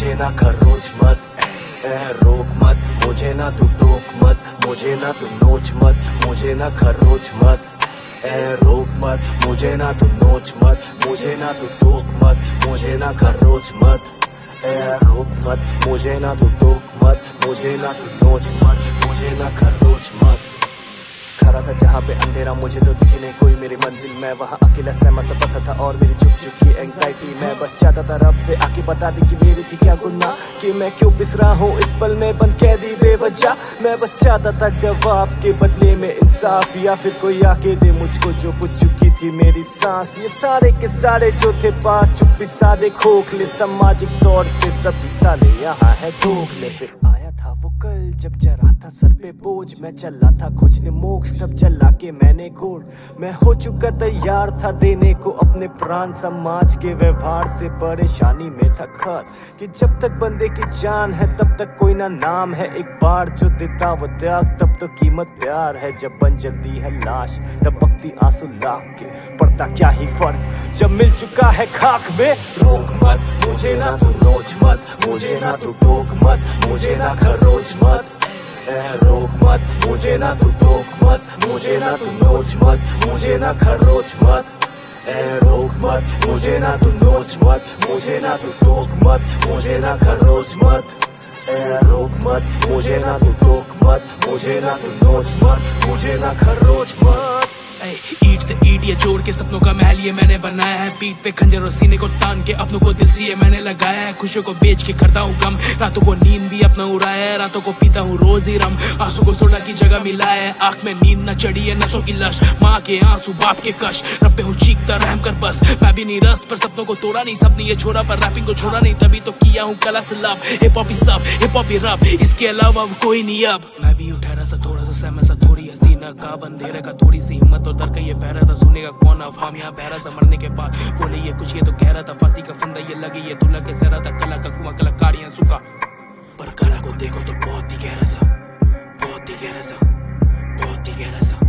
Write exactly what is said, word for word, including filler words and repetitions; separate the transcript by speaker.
Speaker 1: मुझे ना खरोच मत, ए रोक मत, मुझे ना तू टोक मत, मुझे ना तू नोच मत, मुझे ना खरोच मत, ए रोक मत, मुझे ना तू नोच मत, मुझे ना तू टोक मत, मुझे ना खरोच मत, ए रोक मत, मुझे ना तू टोक मत, मुझे ना तू नोच मत, मुझे ना खरोच मत। खड़ा था जहाँ पे अंधेरा, मुझे तो दिखी नहीं कोई मेरी मंजिल, मैं वहाँ अकेला सहमा सा बसा था और मेरी चुप चुकी एंग्जाइटी। मैं बस चाहता था रब से आके बता दी कि मेरी थी क्या गुनाह, कि मैं क्यों पिस रहा हूँ इस पल में बंद कैदी बेवजह। मैं बस चाहता था जवाब के बदले में इंसाफ, या फिर कोई आके दे मुझको जो बुझ चुकी थी मेरी सांस। ये सारे के सारे जो थे पास चुप्पी सारे खोखले, सामाजिक तौर पे सभी साले यहाँ है दोगले। फिर आया था वो कल जब जरा था सर पे बोझ, मैं चला था खोजने मोक्ष तब चला के मैंने घोड़। मैं हो चुका तैयार था देने को अपने प्राण, समाज के व्यवहार से परेशानी में था खार, कि जब तक बंदे की जान है तब तक कोई ना नाम है। एक बार जो देता वो त्याग तब तो कीमत प्यार है, जब बन जलती है लाश तब पकती आंसू लाख के पड़ता क्या ही फर्क जब मिल चुका है खाक में। रोक मत, मुझे ना तू नोच मत, मुझे ना तू टोक मत, मुझे ना खरोच मत, ए रोक मत, मुझे ना तू टोक मत, मुझे ना तू नोच मत, मुझे ना खरोच मत, ए रोक मत, मुझे ना तू नोच मत, मुझे ना तू टोक मत, मुझे ना खरोच मत, ए रोक मत, मुझे ना तू टोक मत, मुझे ना तू नोच मत, मुझे ना खरोच मत।
Speaker 2: ईट से ईट ये जोड़ के सपनों का महल ये मैंने बनाया है, पीठ पे खंजर और सीने को तान के अपनों को दिल से ये मैंने लगाया है। खुशियों को बेच के करता हूँ गम, रातों को नींद भी अपना उड़ाया है, रातों को पीता हूँ रोज ही रम, आंसू को सोडा की जगह मिलाया है। आंख में नींद न चढ़ी है नशों की लश, माँ के आंसू बाप के कश, रब पे हूँ चीखता रहम कर बस। मैं भी नहीं रस पर सपनों को तोड़ा नहीं, सबने ये छोड़ा पर रैपिंग को छोड़ा नहीं, तभी तो किया हूँ कला से लब। हिप हॉप ही सब, हिप हॉप ही रब, इसके अलावा अब कोई नहीं अब। मैं भी उठा रहा सा थोड़ा सा सहमा सा, थोड़ी हसीना का बंधेरा का, थोड़ी सी हिम्मत और डर का ये पहरा था, सुनेगा कौन अब हम यहाँ बहरा सा। मरने के बाद बोले ये कुछ ये तो कह रहा था, फांसी का फंदा ये लगे ये दूल्हा के सहरा था, कला का कुआं कलाकारियां सूखा, पर कला को देखो तो बहुत ही गहरा सा, बहुत ही गहरा सा, बहुत ही गहरा सा।